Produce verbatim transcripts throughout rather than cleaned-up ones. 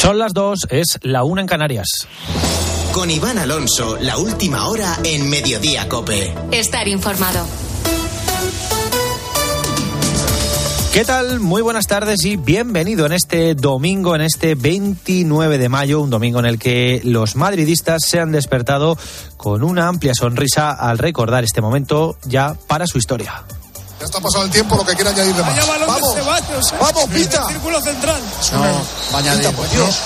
Son las dos, es la una en Canarias. Con Iván Alonso, la última hora en Mediodía COPE. Estar informado. ¿Qué tal? Muy buenas tardes y bienvenido en este domingo, en este veintinueve de mayo, un domingo en el que los madridistas se han despertado con una amplia sonrisa al recordar este momento ya para su historia. Ya está pasado el tiempo, lo que quiera añadir de más. Vamos, Ceballos, ¿eh? Vamos, Pita. Círculo central. No, va a añadir, por Dios.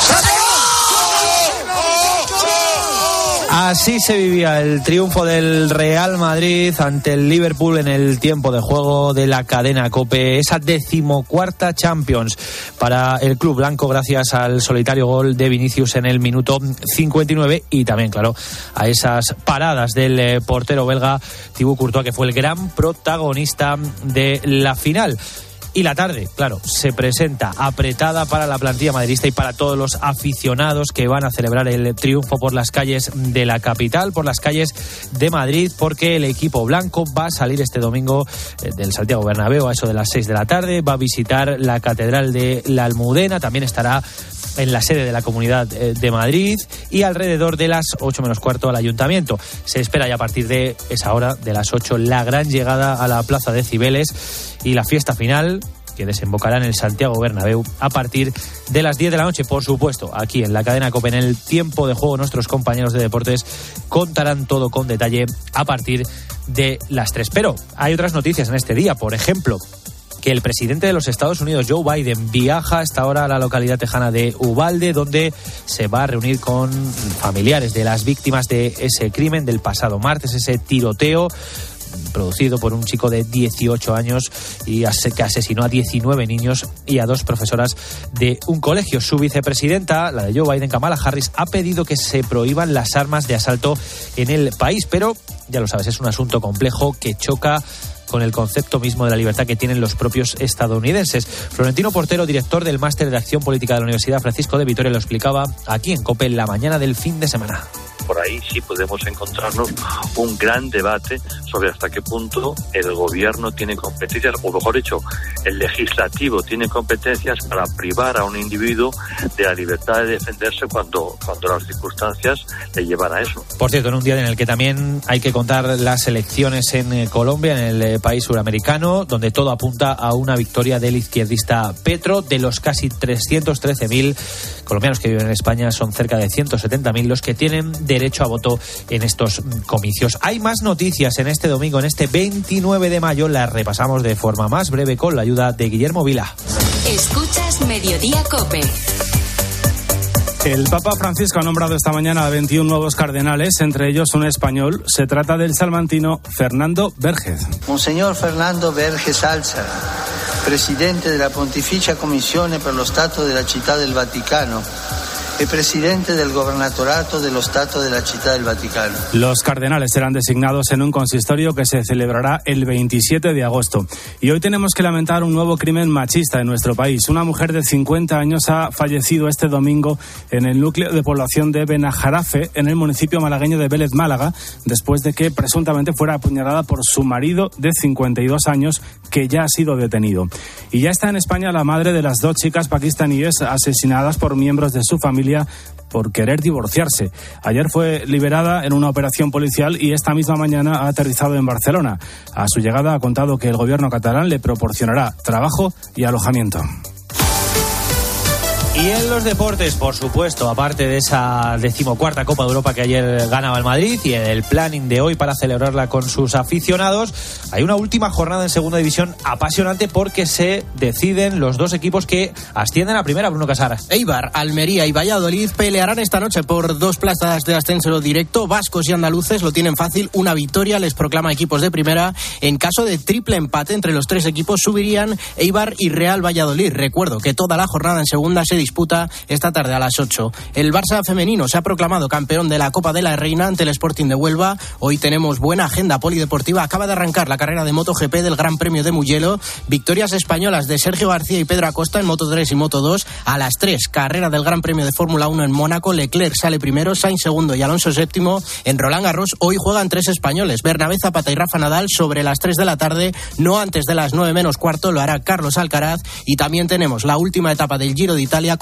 Así se vivía el triunfo del Real Madrid ante el Liverpool en el tiempo de juego de la cadena COPE. Esa decimocuarta Champions para el club blanco gracias al solitario gol de Vinicius en el minuto cincuenta y nueve y también, claro, a esas paradas del portero belga Thibaut Courtois, que fue el gran protagonista de la final. Y la tarde, claro, se presenta apretada para la plantilla madridista y para todos los aficionados que van a celebrar el triunfo por las calles de la capital, por las calles de Madrid, porque el equipo blanco va a salir este domingo del Santiago Bernabéu a eso de las seis de la tarde, va a visitar la Catedral de la Almudena, también estará en la sede de la Comunidad de Madrid y alrededor de las ocho menos cuarto al Ayuntamiento. Se espera ya a partir de esa hora, de las ocho, la gran llegada a la Plaza de Cibeles y la fiesta final, que desembocará en el Santiago Bernabéu a partir de las diez de la noche. Por supuesto, aquí en la cadena COPE, en el tiempo de juego, nuestros compañeros de deportes contarán todo con detalle a partir de las tres. Pero hay otras noticias en este día, por ejemplo, que el presidente de los Estados Unidos, Joe Biden, viaja hasta ahora a la localidad tejana de Uvalde, donde se va a reunir con familiares de las víctimas de ese crimen del pasado martes, ese tiroteo producido por un chico de dieciocho años y que asesinó a diecinueve niños y a dos profesoras de un colegio. Su vicepresidenta, la de Joe Biden, Kamala Harris, ha pedido que se prohíban las armas de asalto en el país, pero ya lo sabes, es un asunto complejo que choca con el concepto mismo de la libertad que tienen los propios estadounidenses. Florentino Portero, director del Máster de Acción Política de la Universidad Francisco de Vitoria, lo explicaba aquí en COPE en la mañana del fin de semana. Por ahí sí podemos encontrarnos un gran debate sobre hasta qué punto el gobierno tiene competencias, o mejor dicho, el legislativo tiene competencias para privar a un individuo de la libertad de defenderse cuando, cuando las circunstancias le llevan a eso. Por cierto, en un día en el que también hay que contar las elecciones en Colombia, en el país suramericano, donde todo apunta a una victoria del izquierdista Petro. De los casi trescientos trece mil colombianos que viven en España, son cerca de ciento setenta mil los que tienen derecho a voto en estos comicios. Hay más noticias en este domingo, en este veintinueve de mayo, las repasamos de forma más breve con la ayuda de Guillermo Vila. Escuchas Mediodía COPE. El Papa Francisco ha nombrado esta mañana a veintiún nuevos cardenales, entre ellos un español. Se trata del salmantino Fernando Vergés. Monseñor Fernando Vergés Alza, presidente de la Pontificia Commissione per lo Stato della Città del Vaticano y presidente del Gobernatorato dello Stato della Città del Vaticano. Los cardenales serán designados en un consistorio que se celebrará el veintisiete de agosto. Y hoy tenemos que lamentar un nuevo crimen machista en nuestro país. Una mujer de cincuenta años ha fallecido este domingo en el núcleo de población de Benajarafe, en el municipio malagueño de Vélez, Málaga, después de que presuntamente fuera apuñalada por su marido de cincuenta y dos años, que ya ha sido detenido. Y ya está en España la madre de las dos chicas pakistaníes asesinadas por miembros de su familia por querer divorciarse. Ayer fue liberada en una operación policial y esta misma mañana ha aterrizado en Barcelona. A su llegada ha contado que el gobierno catalán le proporcionará trabajo y alojamiento. Y en los deportes, por supuesto, aparte de esa decimocuarta Copa de Europa que ayer ganaba el Madrid y en el planning de hoy para celebrarla con sus aficionados, hay una última jornada en segunda división apasionante porque se deciden los dos equipos que ascienden a primera. Bruno Casara. Eibar, Almería y Valladolid pelearán esta noche por dos plazas de ascenso directo. Vascos y andaluces lo tienen fácil, una victoria les proclama equipos de primera. En caso de triple empate entre los tres equipos subirían Eibar y Real Valladolid. Recuerdo que toda la jornada en segunda se disputa esta tarde a las ocho. El Barça femenino se ha proclamado campeón de la Copa de la Reina ante el Sporting de Huelva. Hoy tenemos buena agenda polideportiva. Acaba de arrancar la carrera de MotoGP del Gran Premio de Mugello. Victorias españolas de Sergio García y Pedro Acosta en Moto tres y Moto dos. A las tres, carrera del Gran Premio de Fórmula uno en Mónaco. Leclerc sale primero, Sainz segundo y Alonso séptimo. En Roland Garros hoy juegan tres españoles, Bernabé Zapata y Rafa Nadal, sobre las tres de la tarde. No antes de las nueve menos cuarto lo hará Carlos Alcaraz. Y también tenemos la última etapa del Giro de Italia